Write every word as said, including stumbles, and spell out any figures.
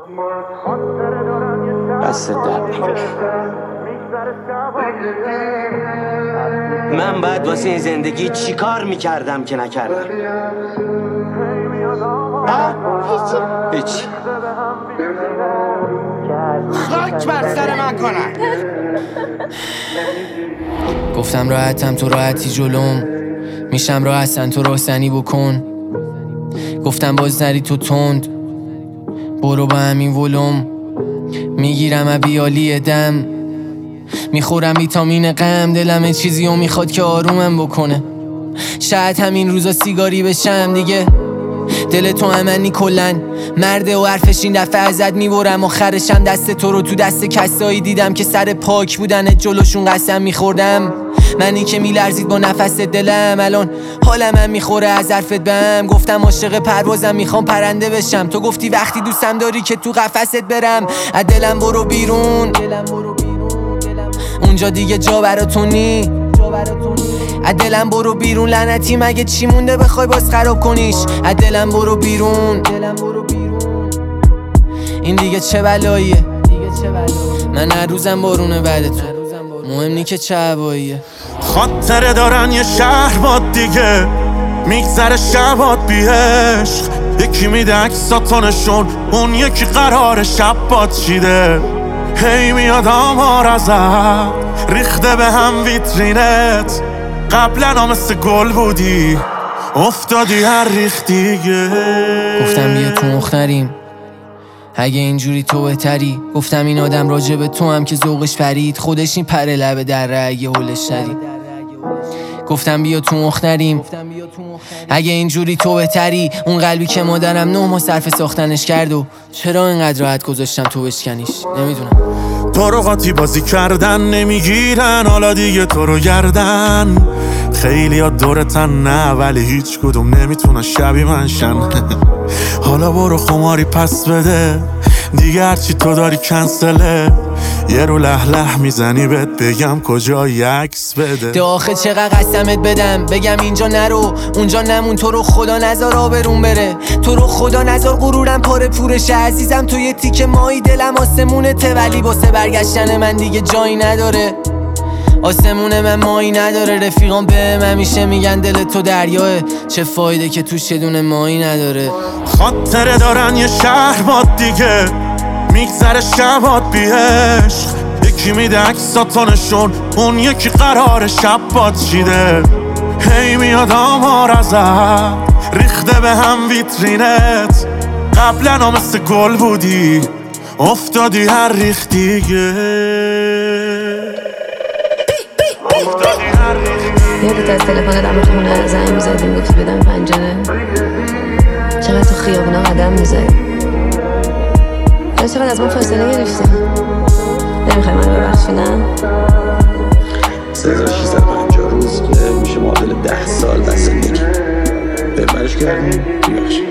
دست درد نکنه. من باید واسه این زندگی چی کار میکردم که نکردم؟ ها؟ هیچی هیچی خاک بر سر من کنن. گفتم راحتم تو راحتی جلوم، میشم راحتن تو راهزنی بکن. گفتم باز نری تو تند، برو با همین ولوم. میگیرم ابیالی دم، میخورم ویتامین غم. دلم چیزی رو میخواد که آرومم بکنه. شاید همین روزا سیگاری بشم دیگه. دل تو امنی کلن مرده و حرفش این دفعه ازت میبرم. آخرشم دست تو رو تو دست کسایی دیدم که سر پاک بودن جلوشون قسم میخوردم. منی که میلرزید با نفس دلم، الان حالم هم میخوره از حرفت بهم. گفتم عاشق پروازم میخوام پرنده بشم، تو گفتی وقتی دوستم داری که تو قفست برم. از دلم برو بیرون، اونجا دیگه جا براتون نی. از دلم برو بیرون لعنتی، مگه چی مونده بخوای باز خراب کنیش؟ از دلم برو بیرون، این دیگه چه بلاییه؟ من هر روزم بارونه بعد تو، مهم نی که چه هواییه. خاطره دارن یه شهر باد دیگه، میگذره شبات بی عشق. یکی میده عکساتونشون، اون یکی قرار شب باد چیده. هی میاد آمار ازت ریخته به هم ویترینت. قبلا مثل گل بودی افتادی هر ریخت دیگه. گفتم بیا تو مختریم اگه اینجوری تو بهتری. گفتم این آدم راجع به تو هم که ذوقش پرید، خودش این پره لبه در اگه هولش نری. گفتم بیا تو مختریم اگه اینجوری تو بهتری. اون قلبی که مادرم نه ماه صرف ساختنش کرد و چرا اینقدر راحت گذاشتم تو بشکنیش نمیدونم. تو رو قاطی بازی کردن نمیگیرن حالا دیگه تو رو گردن. خیلی ها دورتن نه ولی هیچ کدوم نمیتونن شبیه من شن. حالا برو خماری پس بده دیگه، هرچی تو داری کنسله. یه رو لح لح میزنی بهت بگم کجای عکس بده. ده آخه چقدر قسمت بدم بگم اینجا نرو اونجا نمون. تو رو خدا نزار آبرون بره، تو رو خدا نزار غرورم پاره پورشه. عزیزم تو یه تیکه مایی دلم آسمونته، ولی واسه برگشتن من دیگه جایی نداره. آسمون من مایی نداره، رفیقام بهم همیشه میگن دل تو دریاه. چه فایده که توش یه دونه مایی نداره. خاطره دارن یه شهر باد دیگه، میگذره شبات بی عشق. یکی میده عکساتونشون، اون یکی قرار شب باد چیده. هی میاد آمار ازت ریخته به هم ویترینت. قبلا مثل گل بودی افتادی هر ریخت دیگه. یادت از تلفن دم خونه زنگ میزدیم گفتی بدم پنجره. چقدر تو خیابونا قدم میزدی، چقدر از من فاصله گرفتی. نمیخوای منو ببخشی نه؟ سه هزار و ششصد و پنجاه روز که میشه معادل ده سال بس زندگی. ببرش کردیم بیبخشی.